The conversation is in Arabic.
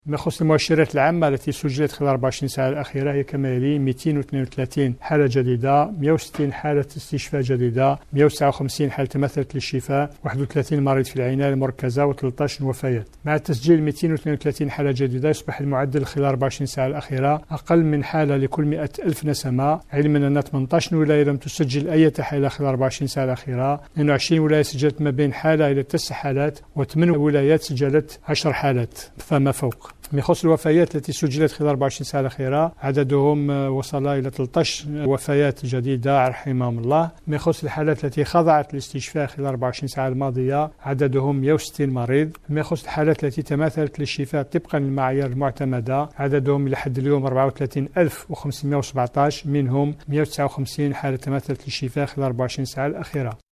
ما يخص المؤشرات العامة التي سجلت خلال 24 ساعة الأخيرة هي كما يلي: 232 حالة جديدة، 160 حالة استشفاء جديدة، 159 حالة تمثلت للشفاء، 31 مريض في العناية المركزة و13 وفيات. مع تسجيل 232 حالة جديدة يصبح المعدل خلال 24 ساعة الأخيرة أقل من حالة لكل 100 ألف نسمة، علما أن 18 ولاية لم تسجل أي حالة خلال 24 ساعة الأخيرة، 22 ولاية سجلت ما بين حالة إلى 9 حالات، و8 ولايات سجلت 10 حالات فما فوق. يخص الوفيات التي سجلت خلال 24 ساعة الأخيرة عددهم وصل إلى 13 وفيات جديدة رحمهم الله. يخص الحالات التي خضعت للاستشفاء خلال 24 ساعة الماضية عددهم 160 مريض. يخص الحالات التي تماثلت للشفاء طبقا للمعايير المعتمدة عددهم إلى حد اليوم 34,517، منهم 159 حالة تماثلت للشفاء خلال 24 ساعة الأخيرة.